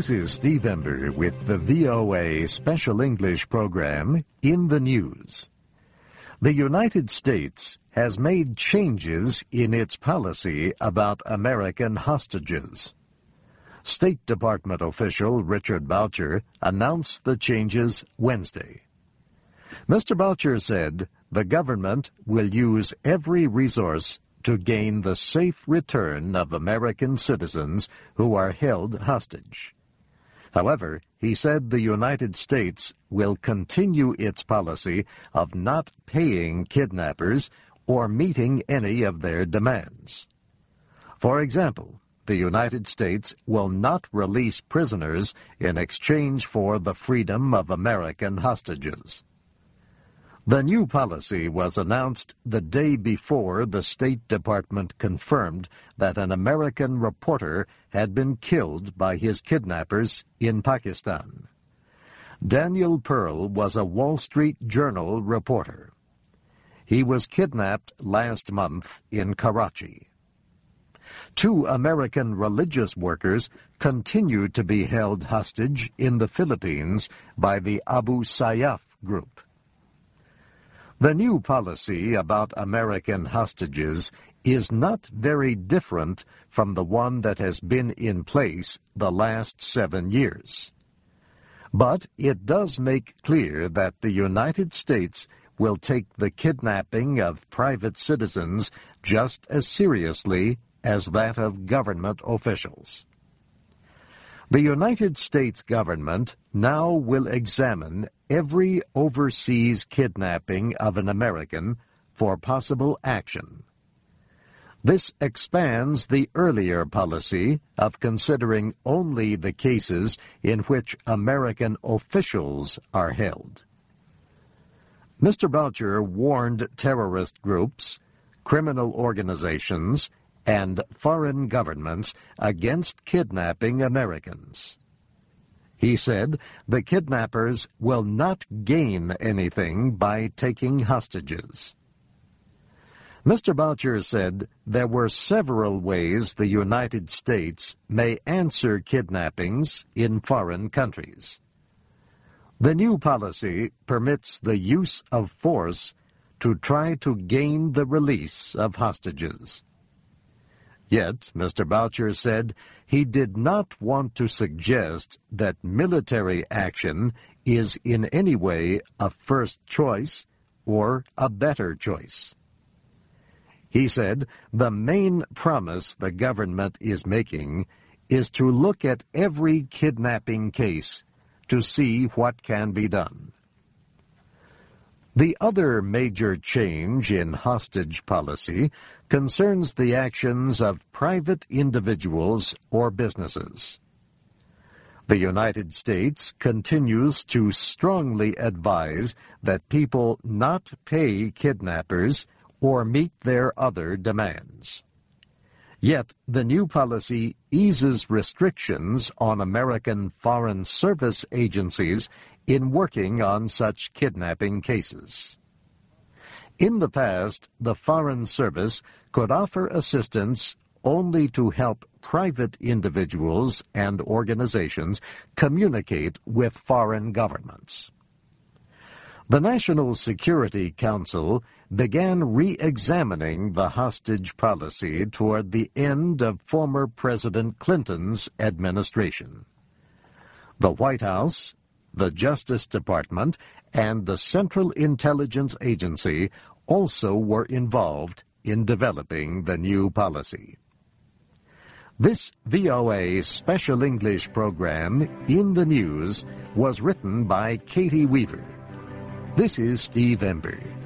This is Steve Ember with the VOA Special English program, In the News. The United States has made changes in its policy about American hostages. State Department official Richard Boucher announced the changes Wednesday. Mr. Boucher said the government will use every resource to gain the safe return of American citizens who are held hostage. However, he said the United States will continue its policy of not paying kidnappers or meeting any of their demands. For example, the United States will not release prisoners in exchange for the freedom of American hostages. The new policy was announced the day before the State Department confirmed that an American reporter had been killed by his kidnappers in Pakistan. Daniel Pearl was a Wall Street Journal reporter. He was kidnapped last month in Karachi. 2 American religious workers continue to be held hostage in the Philippines by the Abu Sayyaf group. The new policy about American hostages is not very different from the one that has been in place the last 7 years. But it does make clear that the United States will take the kidnapping of private citizens just as seriously as that of government officials. The United States government now will examine every overseas kidnapping of an American for possible action. This expands the earlier policy of considering only the cases in which American officials are held. Mr. Boucher warned terrorist groups, criminal organizations, and foreign governments against kidnapping Americans. He said the kidnappers will not gain anything by taking hostages. Mr. Boucher said there were several ways the United States may answer kidnappings in foreign countries. The new policy permits the use of force to try to gain the release of hostages. Yet, Mr. Boucher said he did not want to suggest that military action is in any way a first choice or a better choice. He said the main promise the government is making is to look at every kidnapping case to see what can be done. The other major change in hostage policy concerns the actions of private individuals or businesses. The United States continues to strongly advise that people not pay kidnappers or meet their other demands. Yet the new policy eases restrictions on American Foreign Service agencies in working on such kidnapping cases. In the past, the Foreign Service could offer assistance only to help private individuals and organizations communicate with foreign governments. The National Security Council began re-examining the hostage policy toward the end of former President Clinton's administration. The White House, the Justice Department, and the Central Intelligence Agency also were involved in developing the new policy. This VOA Special English program, In the News, was written by Katie Weaver. This is Steve Ember.